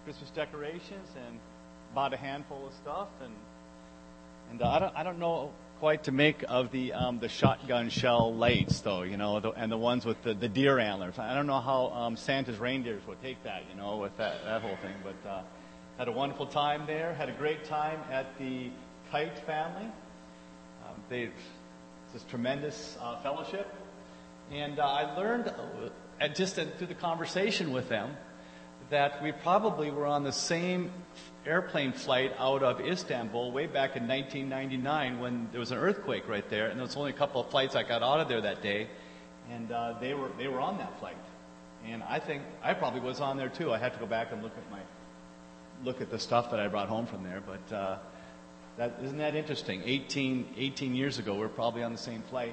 Christmas decorations and bought a handful of stuff, and I don't know quite to make of the shotgun shell lights, though, and the ones with the deer antlers. I don't know how Santa's reindeers would take that, with that whole thing. But had a wonderful time there. Had a great time at the Kite family. It's this tremendous fellowship, and I learned through the conversation with them that we probably were on the same airplane flight out of Istanbul way back in 1999 when there was an earthquake right there, and there was only a couple of flights that got out of there that day, and they were on that flight, and I think I probably was on there too. I had to go back and look at the stuff that I brought home from there, but isn't that interesting? 18 years ago, we were probably on the same flight.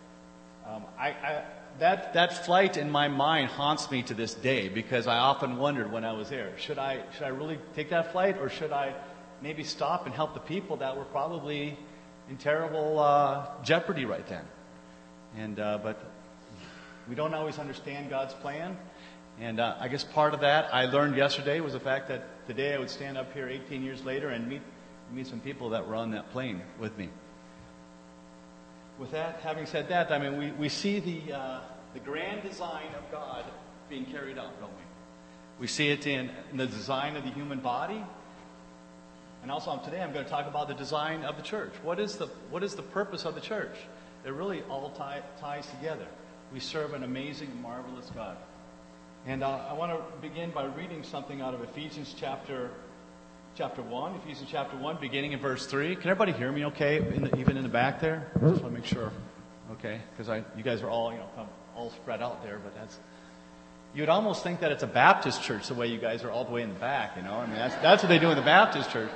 That flight in my mind haunts me to this day because I often wondered when I was there, should I really take that flight, or should I maybe stop and help the people that were probably in terrible jeopardy right then? But we don't always understand God's plan, and I guess part of that I learned yesterday was the fact that today I would stand up here 18 years later and meet some people that were on that plane with me. With that, having said that, I mean, we see the grand design of God being carried out, don't we? We see it in the design of the human body, and also today I'm going to talk about the design of the church. What is the purpose of the church? It really all ties together. We serve an amazing, marvelous God. And I want to begin by reading something out of Ephesians chapter 1, Ephesians chapter 1, beginning in verse 3. Can everybody hear me okay, even in the back there? I just want to make sure. Okay, because you guys are all, all spread out there, but you'd almost think that it's a Baptist church the way you guys are all the way in the back, I mean, that's what they do in the Baptist church,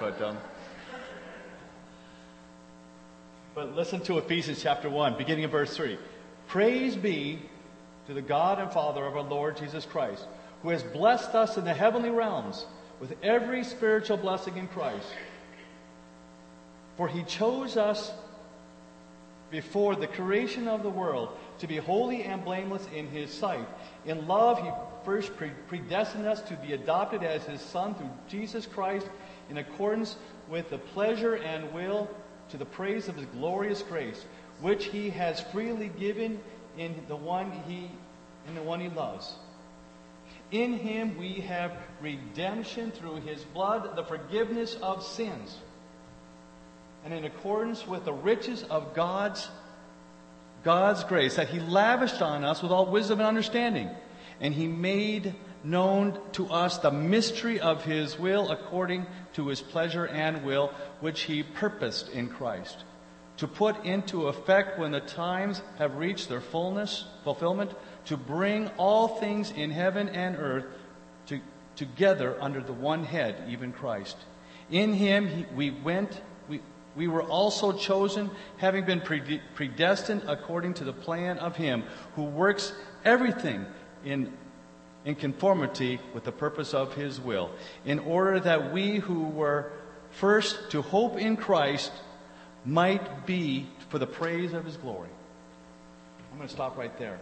but listen to Ephesians chapter 1, beginning in verse 3. Praise be to the God and Father of our Lord Jesus Christ, who has blessed us in the heavenly realms with every spiritual blessing in Christ. For he chose us before the creation of the world to be holy and blameless in his sight. In love, he first predestined us to be adopted as his Son through Jesus Christ in accordance with the pleasure and will to the praise of his glorious grace, which he has freely given in the one he loves. In him we have redemption through his blood, the forgiveness of sins. And in accordance with the riches of God's grace that he lavished on us with all wisdom and understanding. And he made known to us the mystery of his will according to his pleasure and will, which he purposed in Christ, to put into effect when the times have reached their fulfillment, to bring all things in heaven and earth together under the one head, even Christ. In him we were also chosen, having been predestined according to the plan of him who works everything in conformity with the purpose of his will, in order that we who were first to hope in Christ might be for the praise of his glory. I'm going to stop right there.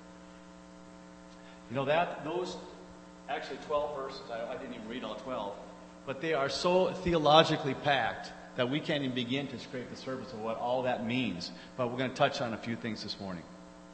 Those actually 12 verses, I didn't even read all 12, but they are so theologically packed that we can't even begin to scrape the surface of what all that means. But we're going to touch on a few things this morning.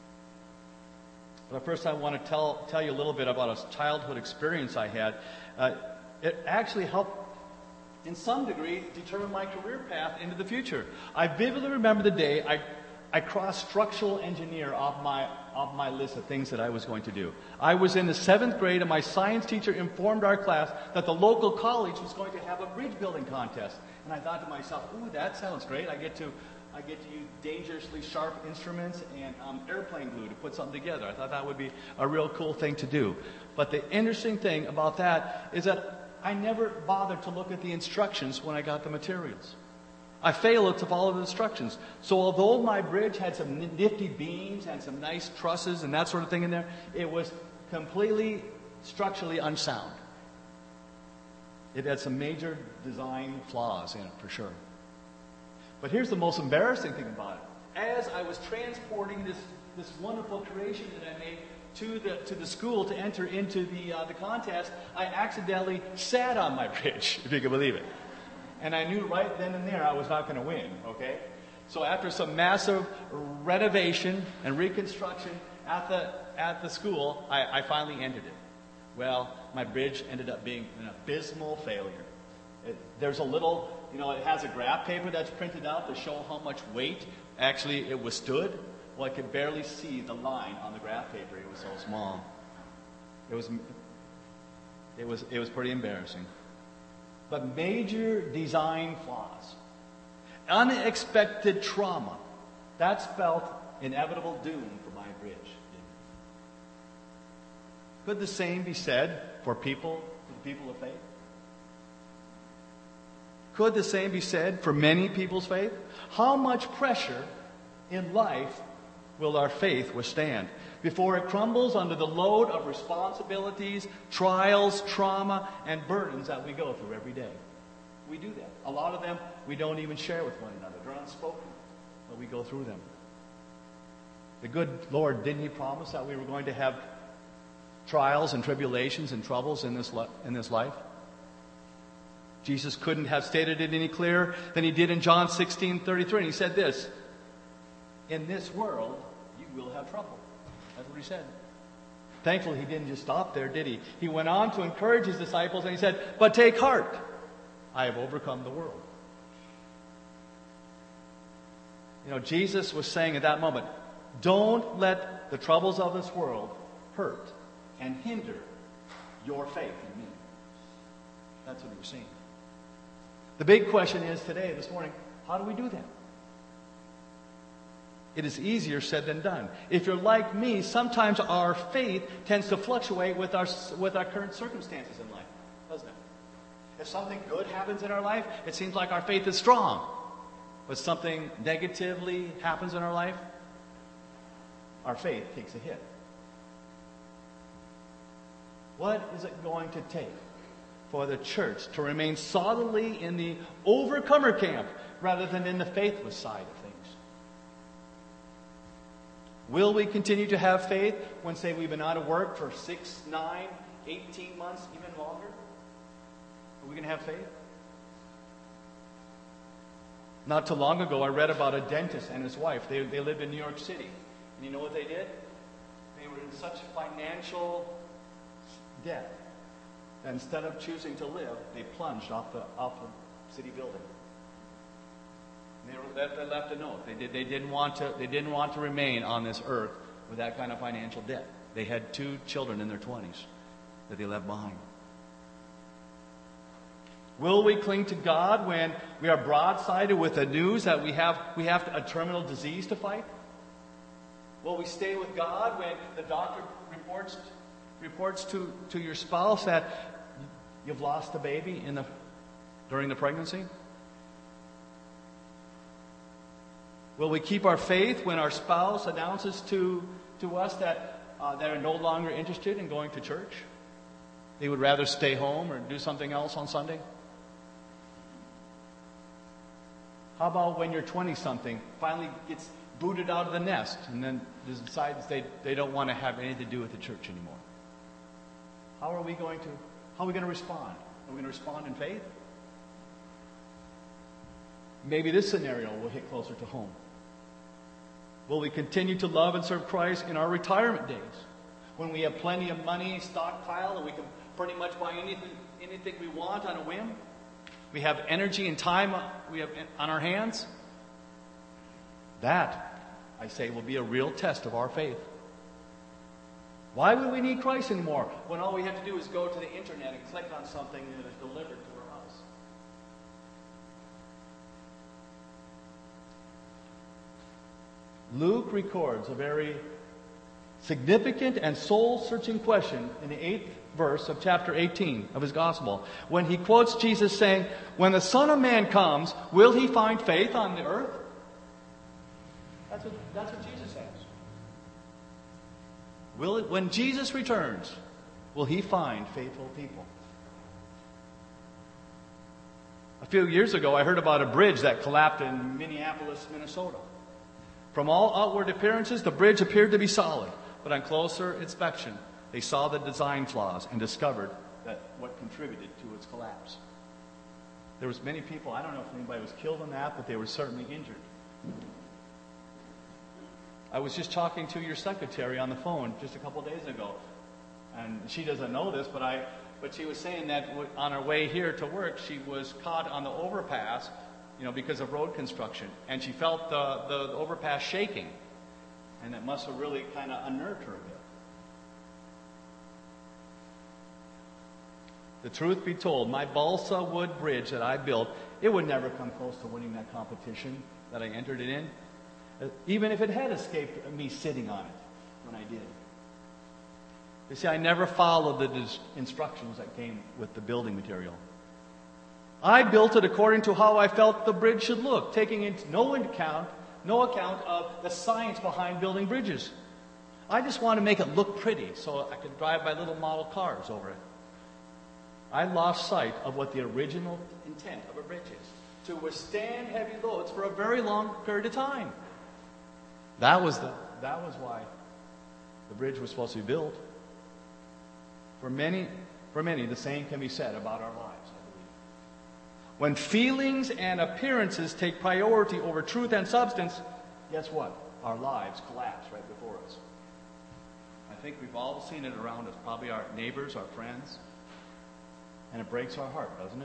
But first I want to tell you a little bit about a childhood experience I had. It actually helped, in some degree, determine my career path into the future. I vividly remember the day I crossed structural engineer off my list of things that I was going to do. I was in the 7th grade, and my science teacher informed our class that the local college was going to have a bridge building contest. And I thought to myself, ooh, that sounds great. I get to use dangerously sharp instruments and airplane glue to put something together. I thought that would be a real cool thing to do. But the interesting thing about that is that I never bothered to look at the instructions when I got the materials. I failed to follow the instructions. So although my bridge had some nifty beams and some nice trusses and that sort of thing in there, it was completely structurally unsound. It had some major design flaws in it, for sure. But here's the most embarrassing thing about it. As I was transporting this wonderful creation that I made to the school to enter into the contest, I accidentally sat on my bridge, if you can believe it. And I knew right then and there I was not going to win, okay? So after some massive renovation and reconstruction at the school, I finally entered it. Well, my bridge ended up being an abysmal failure. There's a little, it has a graph paper that's printed out to show how much weight actually it withstood. Well, I could barely see the line on the graph paper. It was so small. It was pretty embarrassing. But major design flaws, unexpected trauma, that spelled inevitable doom for my bridge. Could the same be said for the people of faith? Could the same be said for many people's faith? How much pressure in life will our faith withstand before it crumbles under the load of responsibilities, trials, trauma, and burdens that we go through every day? We do that. A lot of them we don't even share with one another. They're unspoken, but we go through them. The good Lord, didn't He promise that we were going to have trials and tribulations and troubles in this life? Jesus couldn't have stated it any clearer than He did in John 16:33. And He said this, "In this world you will have trouble." That's what He said. Thankfully, He didn't just stop there, did He? He went on to encourage His disciples and He said, "But take heart, I have overcome the world." Jesus was saying at that moment, don't let the troubles of this world hurt and hinder your faith in me. That's what He was saying. The big question is today, this morning, how do we do that? It is easier said than done. If you're like me, sometimes our faith tends to fluctuate with our current circumstances in life, doesn't it? If something good happens in our life, it seems like our faith is strong. But something negatively happens in our life, our faith takes a hit. What is it going to take for the church to remain solidly in the overcomer camp rather than in the faithless side of things? Will we continue to have faith when, say, we've been out of work for 6, 9, 18 months, even longer? Are we going to have faith? Not too long ago, I read about a dentist and his wife. They lived in New York City. And you know what they did? They were in such financial debt that instead of choosing to live, they plunged off the city building. And they left a note. They didn't want to remain on this earth with that kind of financial debt. They had 2 children in their 20s that they left behind. Will we cling to God when we are broadsided with the news that we have a terminal disease to fight? Will we stay with God when the doctor reports to your spouse that you've lost a baby during the pregnancy? Will we keep our faith when our spouse announces to us that they're no longer interested in going to church? They would rather stay home or do something else on Sunday? How about when your 20-something finally gets booted out of the nest and then decides they don't want to have anything to do with the church anymore? How are we going to respond? Are we going to respond in faith? Maybe this scenario will hit closer to home. Will we continue to love and serve Christ in our retirement days, when we have plenty of money stockpiled and we can pretty much buy anything we want on a whim? We have energy and time we have on our hands? That, I say, will be a real test of our faith. Why would we need Christ anymore when all we have to do is go to the internet and click on something that is delivered to our house? Luke records a very significant and soul-searching question in the 8th verse of chapter 18 of his gospel, when he quotes Jesus saying, "When the Son of Man comes, will He find faith on the earth?" That's what Jesus asks. When Jesus returns, will He find faithful people? A few years ago, I heard about a bridge that collapsed in Minneapolis, Minnesota. From all outward appearances, the bridge appeared to be solid. but on closer inspection, they saw the design flaws and discovered that what contributed to its collapse. There was many people, I don't know if anybody was killed in that, but they were certainly injured. I was just talking to your secretary on the phone just a couple days ago, and she doesn't know this, but she was saying that on her way here to work, she was caught on the overpass, because of road construction, and she felt the overpass shaking, and it must have really kind of unnerved her a bit. The truth be told, my balsa wood bridge that I built, it would never come close to winning that competition that I entered it in, even if it had escaped me sitting on it when I did. You see, I never followed the instructions that came with the building material. I built it according to how I felt the bridge should look, taking into no account of the science behind building bridges. I just wanted to make it look pretty so I could drive my little model cars over it. I lost sight of what the original intent of a bridge is: to withstand heavy loads for a very long period of time. That was why the bridge was supposed to be built. For many, the same can be said about our lives, I believe. When feelings and appearances take priority over truth and substance, guess what? Our lives collapse right before us. I think we've all seen it around us, probably our neighbors, our friends, and it breaks our heart, doesn't it?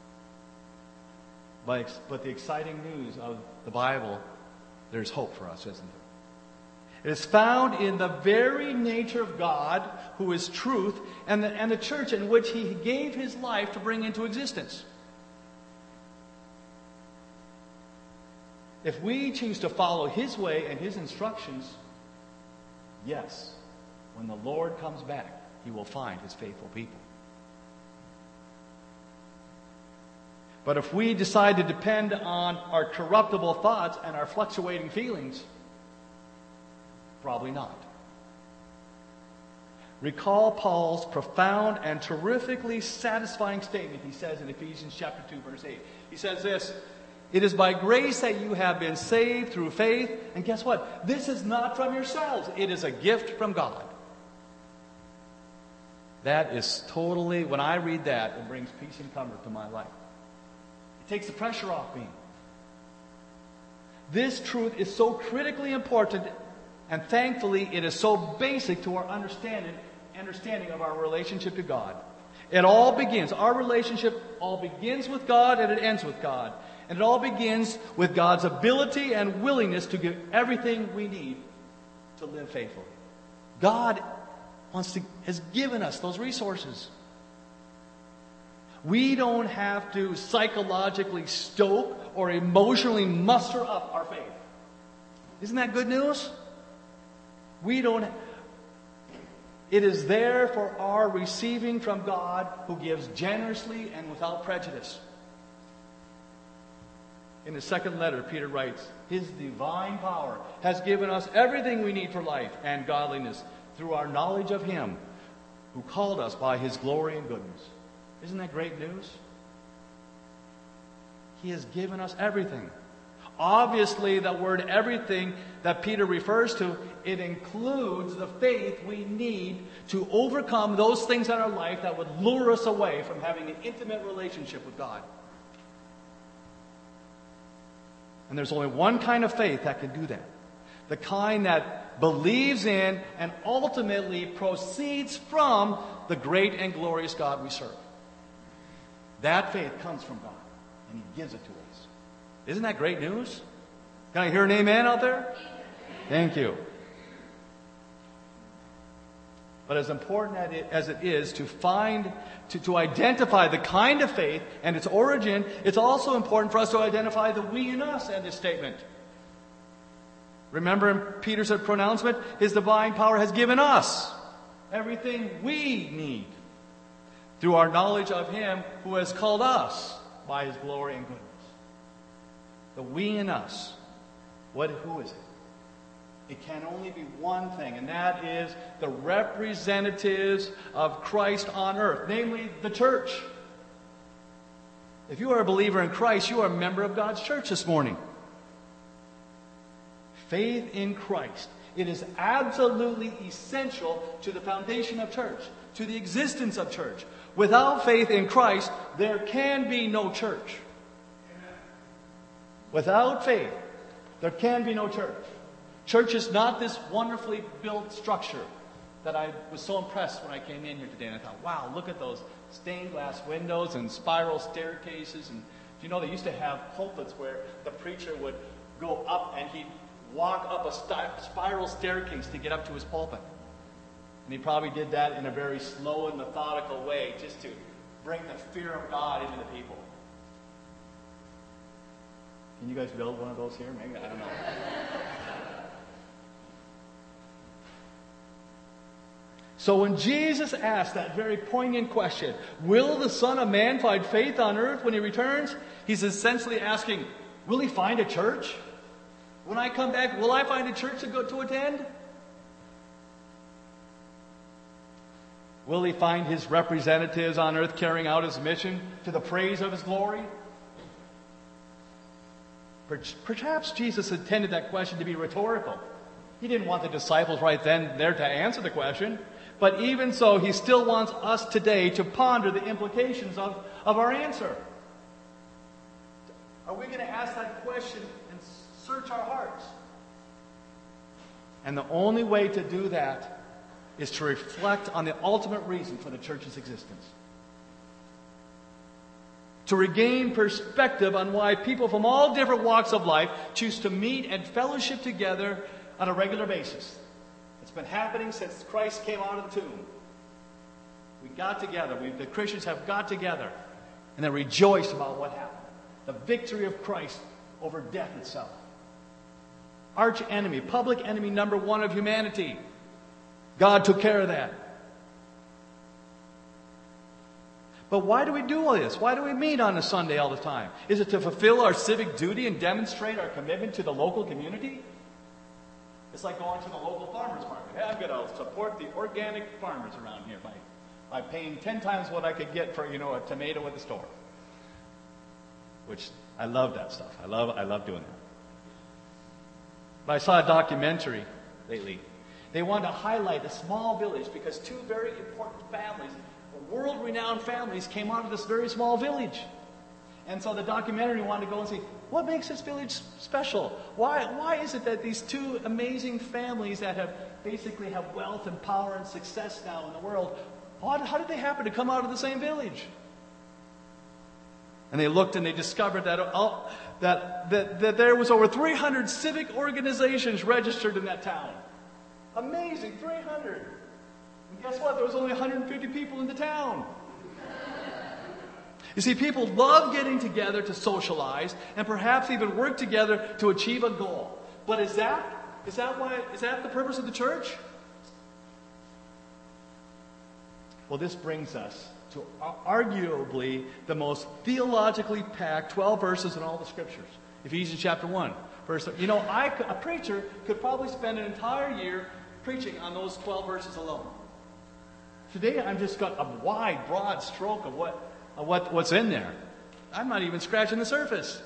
But the exciting news of the Bible, there's hope for us, isn't there? It is found in the very nature of God, who is truth, and the church in which He gave His life to bring into existence. If we choose to follow His way and His instructions, yes, when the Lord comes back, He will find His faithful people. But if we decide to depend on our corruptible thoughts and our fluctuating feelings, probably not. Recall Paul's profound and terrifically satisfying statement he says in Ephesians chapter 2, verse 8. He says this: "It is by grace that you have been saved through faith." And guess what? This is not from yourselves. It is a gift from God. That is totally, when I read that, it brings peace and comfort to my life. It takes the pressure off me. This truth is so critically important, and thankfully it is so basic to our understanding of our relationship to God. Our relationship all begins with God and it ends with God. And it all begins with God's ability and willingness to give everything we need to live faithfully. God has given us those resources. We don't have to psychologically stoke or emotionally muster up our faith. Isn't that good news? It is there for our receiving from God, who gives generously and without prejudice. In his second letter, Peter writes, "His divine power has given us everything we need for life and godliness through our knowledge of Him who called us by His glory and goodness." Isn't that great news? He has given us everything. Obviously, the word everything that Peter refers to, it includes the faith we need to overcome those things in our life that would lure us away from having an intimate relationship with God. And there's only one kind of faith that can do that. The kind that believes in and ultimately proceeds from the great and glorious God we serve. That faith comes from God, and He gives it to us. Isn't that great news? Can I hear an amen out there? Thank you. But as important as it is to identify the kind of faith and its origin, it's also important for us to identify the we and us in this statement. Remember in Peter's pronouncement, His divine power has given us everything we need through our knowledge of Him who has called us by His glory and goodness. The we and us. Who is it? It can only be one thing, and that is the representatives of Christ on earth, namely the church. If you are a believer in Christ, you are a member of God's church this morning. Faith in Christ It is absolutely essential to the foundation of church, to the existence of church. Without faith in Christ, there can be no church. Without faith, there can be no church. Church is not this wonderfully built structure that I was so impressed when I came in here today. And I thought, wow, look at those stained glass windows and spiral staircases. And do you know they used to have pulpits where the preacher would go up and he'd walk up a spiral staircase to get up to his pulpit. And he probably did that in a very slow and methodical way just to bring the fear of God into the people. Can you guys build one of those here? Maybe, I don't know. So when Jesus asked that very poignant question, will the Son of Man find faith on earth when he returns? He's essentially asking, will he find a church? When I come back, will I find a church to attend? Will he find his representatives on earth carrying out his mission to the praise of his glory? Perhaps Jesus intended that question to be rhetorical. He didn't want the disciples right then and there to answer the question. But even so, he still wants us today to ponder the implications of our answer. Are we going to ask that question and search our hearts? And the only way to do that is to reflect on the ultimate reason for the church's existence. To regain perspective on why people from all different walks of life choose to meet and fellowship together on a regular basis. It's been happening since Christ came out of the tomb. We got together. The Christians have got together and they rejoiced about what happened. The victory of Christ over death itself. Arch enemy, public enemy number one of humanity. God took care of that. But why do we do all this? Why do we meet on a Sunday all the time? Is it to fulfill our civic duty and demonstrate our commitment to the local community? It's like going to the local farmer's market. Hey, I'm going to support the organic farmers around here by paying 10 times what I could get for, a tomato at the store. Which, I love that stuff. I love doing that. But I saw a documentary lately. They wanted to highlight a small village because two very important families, world-renowned families, came out of this very small village. And so the documentary wanted to go and see, what makes this village special? Why is it that these two amazing families that have basically have wealth and power and success now in the world, how did they happen to come out of the same village? And they looked and they discovered that there was over 300 civic organizations registered in that town. Amazing, 300. And guess what? There was only 150 people in the town. You see, people love getting together to socialize and perhaps even work together to achieve a goal. But is that the purpose of the church? Well, this brings us to arguably the most theologically packed 12 verses in all the scriptures. Ephesians chapter 1. A preacher could probably spend an entire year preaching on those 12 verses alone. Today, I've just got a wide, broad stroke of what's in there. I'm not even scratching the surface.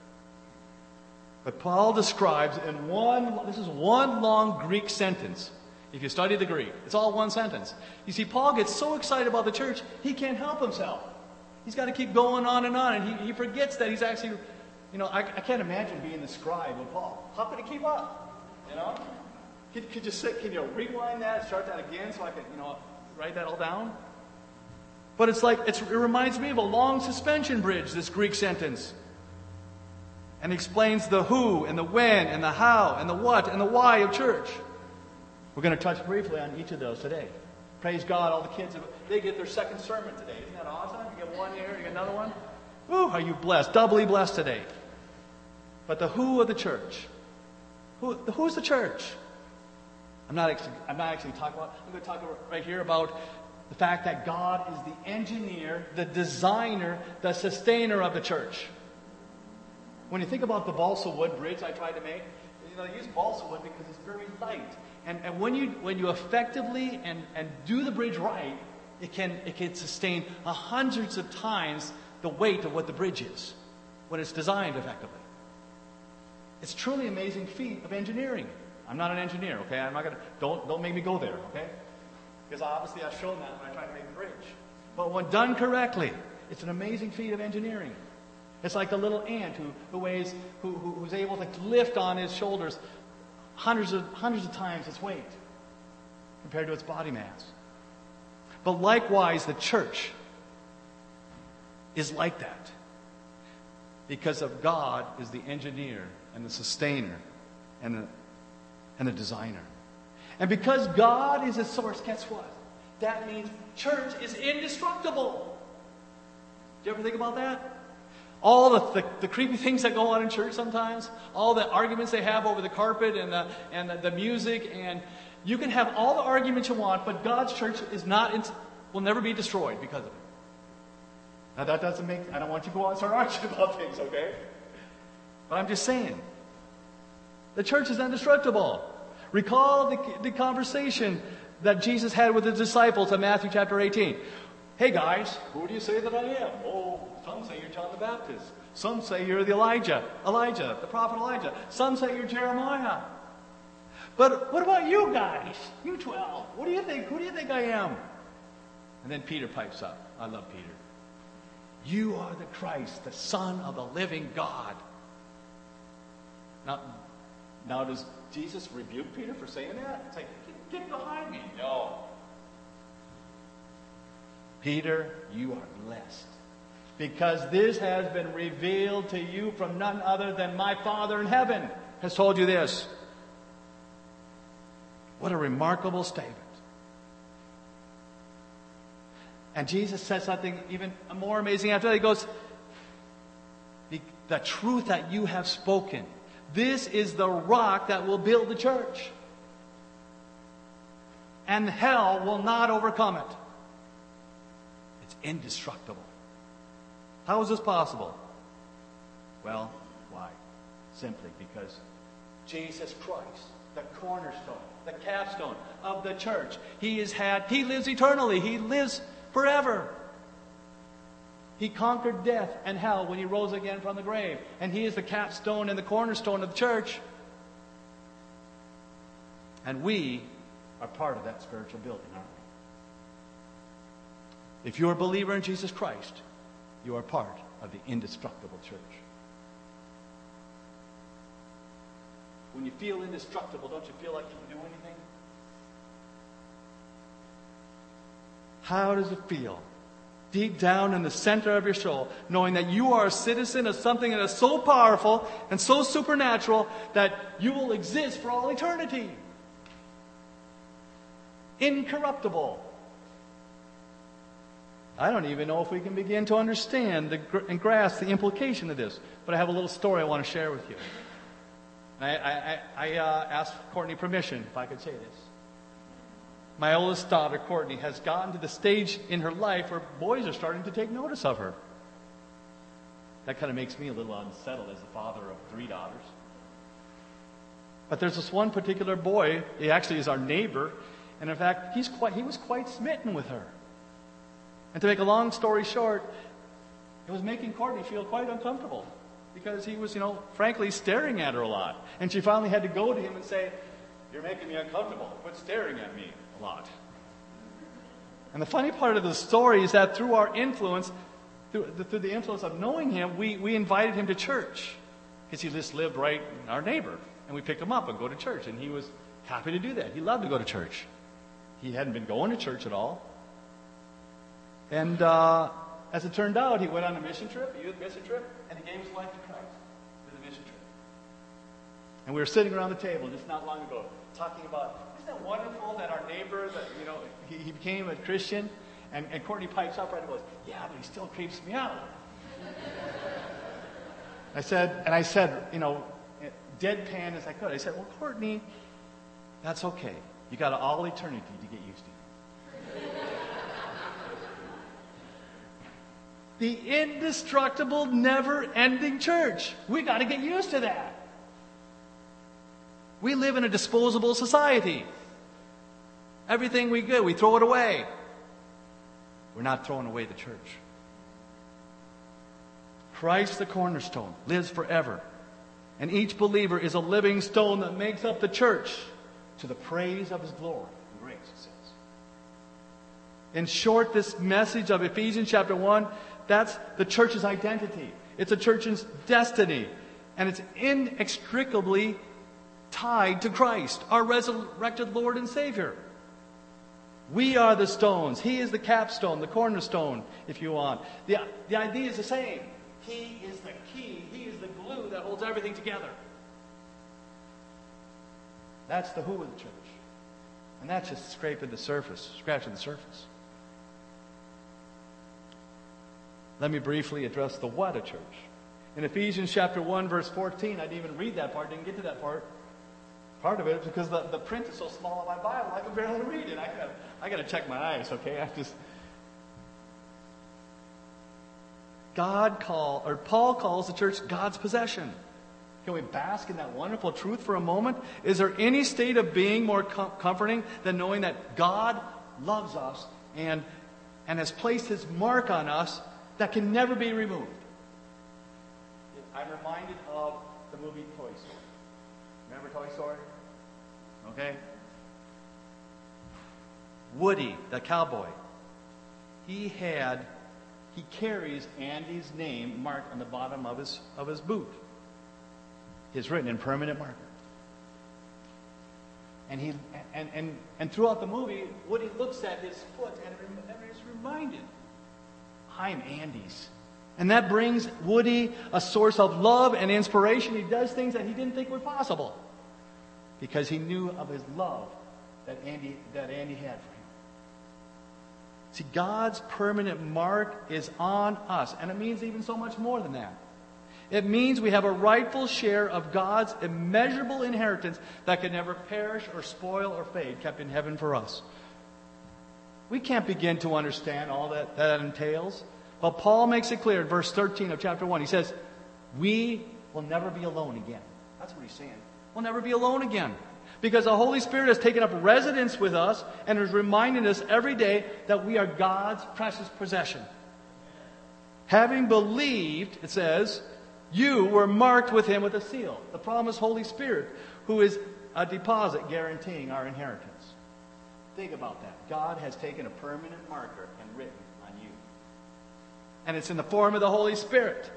But Paul describes this is one long Greek sentence. If you study the Greek, it's all one sentence. You see, Paul gets so excited about the church, he can't help himself. He's got to keep going on, and he forgets that he's actually, I can't imagine being the scribe with Paul. How could he keep up? Can you rewind that, start that again so I can, write that all down? But it reminds me of a long suspension bridge, this Greek sentence. And explains the who and the when and the how and the what and the why of church. We're going to touch briefly on each of those today. Praise God, all the kids, they get their second sermon today. Isn't that awesome? You get one here, you get another one. Woo, are you blessed? Doubly blessed today. But the who of the church. Who's the church? I'm not actually talking about, I'm going to talk right here about the fact that God is the engineer, the designer, the sustainer of the church. When you think about the balsa wood bridge I tried to make, they use balsa wood because it's very light. And when you effectively and do the bridge right, it can sustain hundreds of times the weight of what the bridge is when it's designed effectively. It's truly an amazing feat of engineering. I'm not an engineer, okay? I'm not gonna, don't make me go there, okay? Because obviously I've shown that when I try to make the bridge. But when done correctly, it's an amazing feat of engineering. It's like the little ant who's able to lift on his shoulders hundreds of times its weight compared to its body mass. But likewise, the church is like that. Because of God is the engineer and the sustainer and the designer. And because God is the source, guess what? That means church is indestructible. Do you ever think about that? All the creepy things that go on in church sometimes, all the arguments they have over the carpet and the music, and you can have all the arguments you want, but God's church will never be destroyed because of it. Now that doesn't make, I don't want you to go out and start arguing about things, okay? But I'm just saying, the church is indestructible. Recall the conversation that Jesus had with his disciples in Matthew chapter 18. Hey guys, who do you say that I am? Oh, some say you're John the Baptist. Some say you're the the prophet Elijah. Some say you're Jeremiah. But what about you guys? You 12. What do you think? Who do you think I am? And then Peter pipes up. I love Peter. You are the Christ, the Son of the living God. Now does Jesus rebuke Peter for saying that? It's like, get behind me. No. Peter, you are blessed, because this has been revealed to you from none other than my Father in heaven has told you this. What a remarkable statement. And Jesus says something even more amazing after that. He goes, the truth that you have spoken, this is the rock that will build the church. And hell will not overcome it. It's indestructible. How is this possible? Well, why? Simply because Jesus Christ, the cornerstone, the capstone of the church, He lives eternally. He lives forever. He conquered death and hell when He rose again from the grave. And He is the capstone and the cornerstone of the church. And we are part of that spiritual building, aren't we? If you're a believer in Jesus Christ, you are part of the indestructible church. When you feel indestructible, don't you feel like you can do anything? How does it feel? Deep down in the center of your soul, knowing that you are a citizen of something that is so powerful and so supernatural that you will exist for all eternity. Incorruptible. I don't even know if we can begin to understand and grasp the implication of this, but I have a little story I want to share with you. I asked Courtney permission if I could say this. My oldest daughter, Courtney, has gotten to the stage in her life where boys are starting to take notice of her. That kind of makes me a little unsettled as the father of 3 daughters. But there's this one particular boy, he actually is our neighbor, and in fact, he was quite smitten with her. And to make a long story short, it was making Courtney feel quite uncomfortable because he was, frankly staring at her a lot. And she finally had to go to him and say, "You're making me uncomfortable. Quit staring at me a lot." And the funny part of the story is that through our influence, through the influence of knowing him, we invited him to church because he just lived right in our neighbor. And we picked him up and go to church. And he was happy to do that. He loved to go to church. He hadn't been going to church at all. And as it turned out, he went on a mission trip, a youth mission trip, and he gave his life to Christ for the mission trip. And we were sitting around the table just not long ago talking about, isn't that wonderful that our neighbor, that he became a Christian? And Courtney pipes up right and goes, "Yeah, but he still creeps me out." I said, deadpan as I could, I said, "Well, Courtney, that's okay. You got all eternity to get used to." The indestructible, never-ending church. We got to get used to that. We live in a disposable society. Everything we get, we throw it away. We're not throwing away the church. Christ the cornerstone lives forever. And each believer is a living stone that makes up the church to the praise of His glory and grace, it says. In short, this message of Ephesians chapter 1, that's the church's identity. It's a church's destiny. And it's inextricably tied to Christ, our resurrected Lord and Savior. We are the stones. He is the capstone, the cornerstone, if you want. The idea is the same. He is the key. He is the glue that holds everything together. That's the who of the church. And that's just scraping the surface, scratching the surface. Let me briefly address the what of church. In Ephesians chapter 1, verse 14, I didn't even read that part, didn't get to that part. Part of it is because the print is so small on my Bible, I can barely read it. I got to check my eyes, okay? Paul calls the church God's possession. Can we bask in that wonderful truth for a moment? Is there any state of being more comforting than knowing that God loves us and has placed His mark on us that can never be removed? I'm reminded of the movie Toy Story. Remember Toy Story? Okay? Woody, the cowboy, he carries Andy's name marked on the bottom of his boot. It's written in permanent marker. And throughout the movie, Woody looks at his foot and is reminded, I'm Andy's. And that brings Woody a source of love and inspiration. He does things that he didn't think were possible because he knew of his love that Andy had for him. See, God's permanent mark is on us, and it means even so much more than that. It means we have a rightful share of God's immeasurable inheritance that can never perish or spoil or fade, kept in heaven for us. We can't begin to understand all that entails. But Paul makes it clear in verse 13 of chapter 1. He says, we will never be alone again. That's what he's saying. We'll never be alone again. Because the Holy Spirit has taken up residence with us and is reminding us every day that we are God's precious possession. Having believed, it says, you were marked with Him with a seal, the promised Holy Spirit, who is a deposit guaranteeing our inheritance. Think about that. God has taken a permanent marker and written on you. And it's in the form of the Holy Spirit.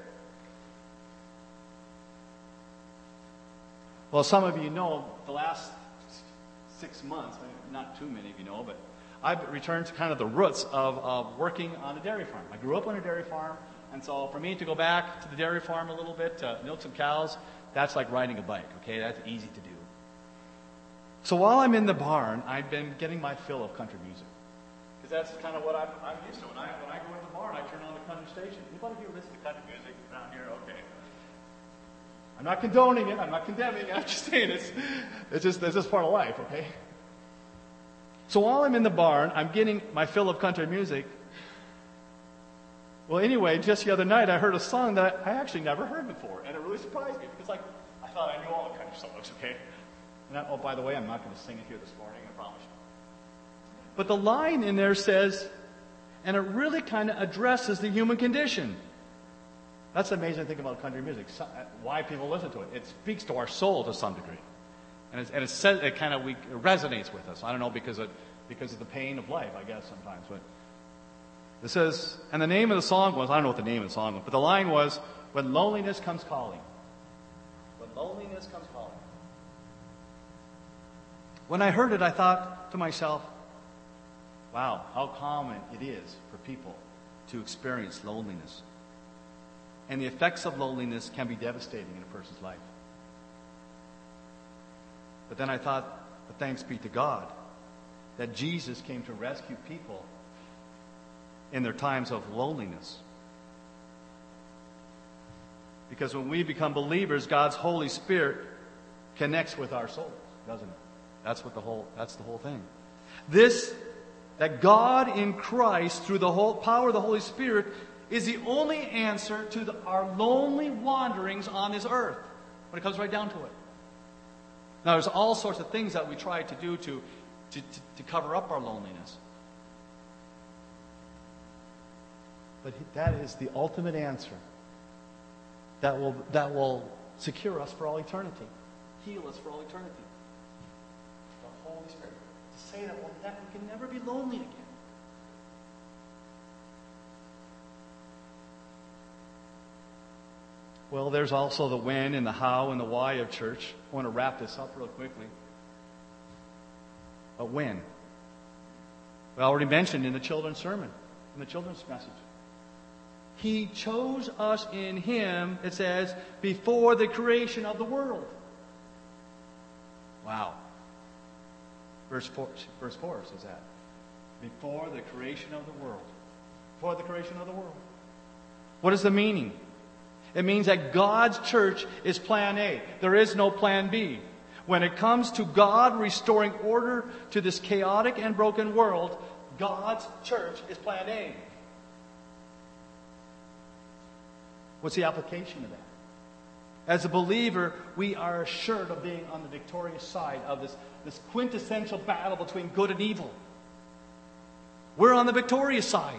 Well, some of you know the last 6 months, not too many of you know, but I've returned to kind of the roots of working on a dairy farm. I grew up on a dairy farm, and so for me to go back to the dairy farm a little bit to milk some cows, that's like riding a bike, okay? That's easy to do. So while I'm in the barn, I've been getting my fill of country music. Because that's kind of what I'm used to. When I go in the barn, I turn on the country station. Anybody here listen to country music around here? Okay. I'm not condoning it. I'm not condemning it. I'm just saying it's just part of life, okay? So while I'm in the barn, I'm getting my fill of country music. Well, anyway, just the other night, I heard a song that I actually never heard before. And it really surprised me because I thought I knew all the country songs, okay? And by the way, I'm not going to sing it here this morning, I promise you. But the line in there says, and it really kind of addresses the human condition. That's the amazing thing about country music, why people listen to it. It speaks to our soul to some degree. And it kind of resonates with us. I don't know, because of the pain of life, I guess, sometimes. But it says, and the name of the song was, I don't know what the name of the song was, but the line was, when loneliness comes calling. When loneliness comes calling. When I heard it, I thought to myself, wow, how common it is for people to experience loneliness. And the effects of loneliness can be devastating in a person's life. But then I thought, but thanks be to God, that Jesus came to rescue people in their times of loneliness. Because when we become believers, God's Holy Spirit connects with our souls, doesn't it? That's the whole thing. That God in Christ, through the whole power of the Holy Spirit, is the only answer to our lonely wanderings on this earth, when it comes right down to it. Now, there's all sorts of things that we try to do to cover up our loneliness. But that is the ultimate answer that will secure us for all eternity, heal us for all eternity. The Holy Spirit. To say that we can never be lonely again. Well, there's also the when and the how and the why of church. I want to wrap this up real quickly. But when? We already mentioned in the children's sermon, in the children's message. He chose us in Him, it says, before the creation of the world. Wow. Verse 4 says that. Before the creation of the world. Before the creation of the world. What is the meaning? It means that God's church is plan A. There is no plan B. When it comes to God restoring order to this chaotic and broken world, God's church is plan A. What's the application of that? As a believer, we are assured of being on the victorious side of this quintessential battle between good and evil. We're on the victorious side.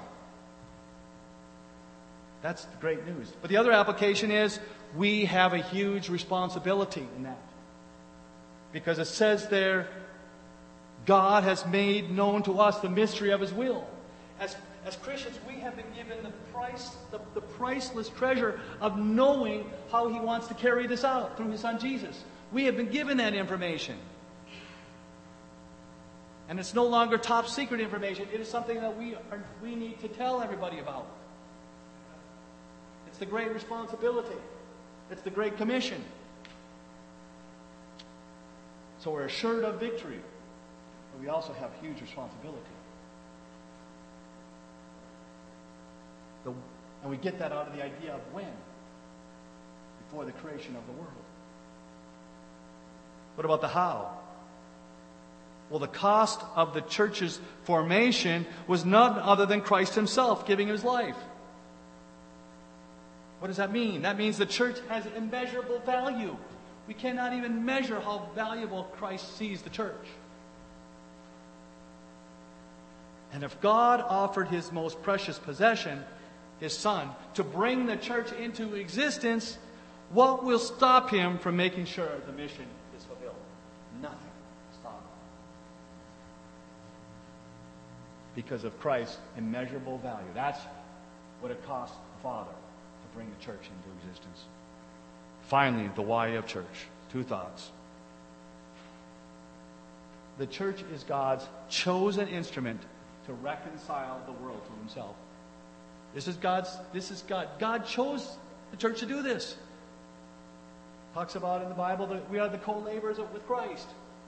That's the great news. But the other application is we have a huge responsibility in that. Because it says there, God has made known to us the mystery of His will. As Christians, we have been given the priceless treasure of knowing how He wants to carry this out through His Son Jesus. We have been given that information. And it's no longer top secret information. It is something that we need to tell everybody about. It's the great responsibility. It's the great commission. So we're assured of victory, but we also have huge responsibility. And we get that out of the idea of when. Before the creation of the world. What about the how? Well, the cost of the church's formation was none other than Christ Himself giving His life. What does that mean? That means the church has immeasurable value. We cannot even measure how valuable Christ sees the church. And if God offered His most precious possession, His Son, to bring the church into existence, what will stop Him from making sure the mission is fulfilled? Nothing will stop Him. Because of Christ's immeasurable value. That's what it cost the Father to bring the church into existence. Finally, the why of church. 2 thoughts. The church is God's chosen instrument to reconcile the world to Himself. This is God. God chose the church to do this. Talks about in the Bible that we are the co-laborers with Christ.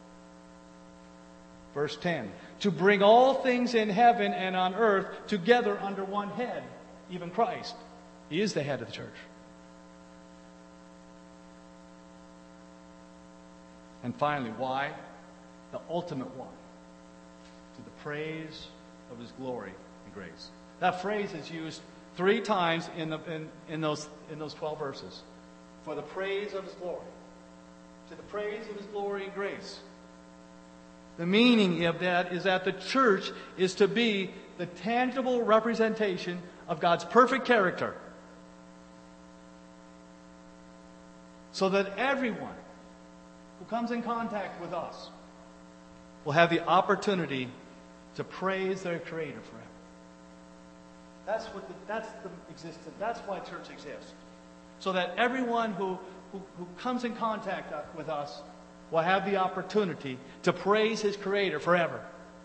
Verse 10. To bring all things in heaven and on earth together under one head, even Christ. He is the head of the church. And finally, why? The ultimate why. To the praise of His glory and grace. That phrase is used 3 times in those 12 verses. For the praise of His glory. To the praise of His glory and grace. The meaning of that is that the church is to be the tangible representation of God's perfect character. So that everyone who comes in contact with us will have the opportunity to praise their Creator forever. That's the existence. That's why church exists. So that everyone who comes in contact with us will have the opportunity to praise His Creator forever.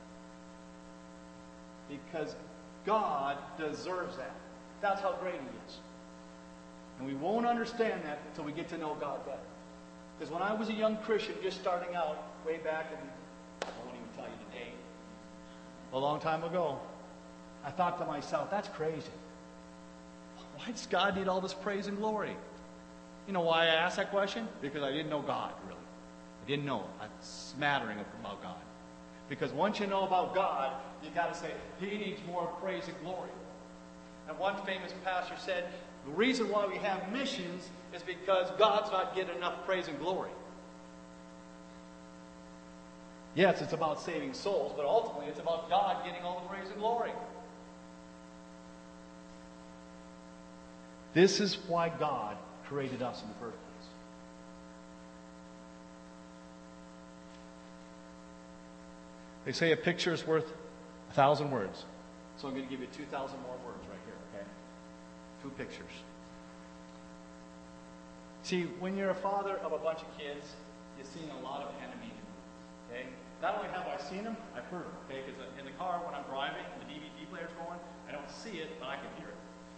Because God deserves that. That's how great He is. And we won't understand that until we get to know God better. Because when I was a young Christian just starting out, way back in, I won't even tell you the date, a long time ago, I thought to myself, that's crazy. Why does God need all this praise and glory? You know why I asked that question? Because I didn't know God, really. I didn't know a smattering about God. Because once you know about God, you got to say, He needs more praise and glory. And one famous pastor said, the reason why we have missions is because God's not getting enough praise and glory. Yes, it's about saving souls, but ultimately it's about God getting all the praise and glory. This is why God created us in the first place. They say a picture is worth 1,000 words. So I'm going to give you 2,000 more words right here, okay? 2 pictures. See, when you're a father of a bunch of kids, you've seen a lot of animated movies, okay? Not only have I seen them, I've heard them, okay? Because in the car when I'm driving and the DVD player's going, I don't see it, but I can hear it.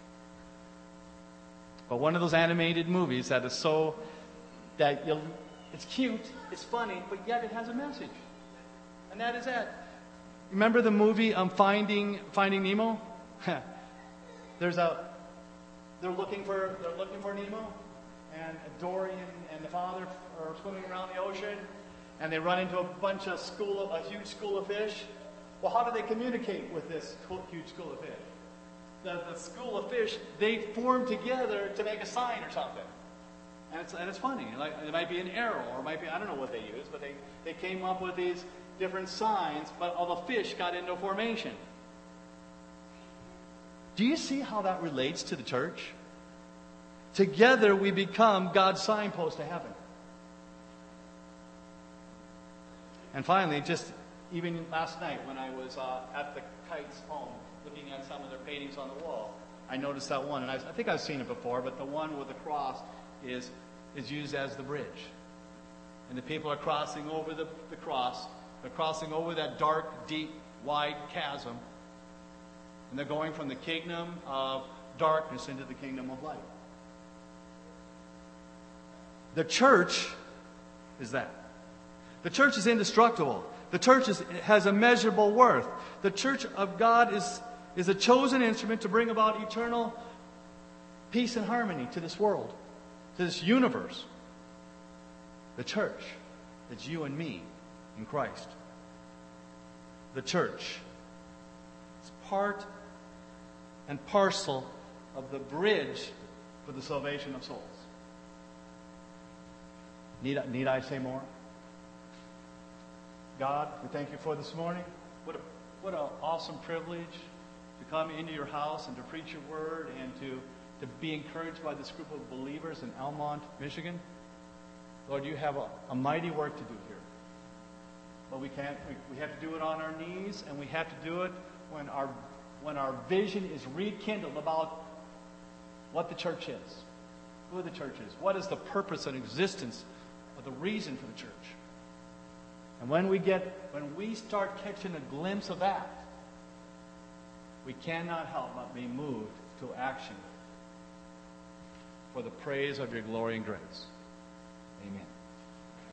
But one of those animated movies that is so, it's cute, it's funny, but yet it has a message. And that is that. Remember the movie Finding Nemo? They're looking for Nemo, and Dory and the father are swimming around the ocean, and they run into a huge school of fish. Well, how do they communicate with this huge school of fish? The school of fish, they form together to make a sign or something. And it's funny. Like, it might be an arrow, or it might be, I don't know what they use, but they came up with these different signs, but all the fish got into formation. Do you see how that relates to the church? Together we become God's signpost to heaven. And finally, just even last night when I was at the Kites home, looking at some of their paintings on the wall, I noticed that one, and I think I've seen it before, but the one with the cross is used as the bridge. And the people are crossing over the cross. They're crossing over that dark, deep, wide chasm. And they're going from the kingdom of darkness into the kingdom of light. The church is that. The church is indestructible. The church has immeasurable worth. The church of God is a chosen instrument to bring about eternal peace and harmony to this world, to this universe. The church is you and me in Christ. The church is part and parcel of the bridge for the salvation of souls. Need I say more? God, we thank you for this morning. What an awesome privilege to come into your house and to preach your word and to be encouraged by this group of believers in Almont, Michigan. Lord, you have a mighty work to do here. But we have to do it on our knees, and we have to do it when our vision is rekindled about what the church is, who the church is, what is the purpose and existence of the reason for the church. And when we start catching a glimpse of that, we cannot help but be moved to action for the praise of your glory and grace. Amen.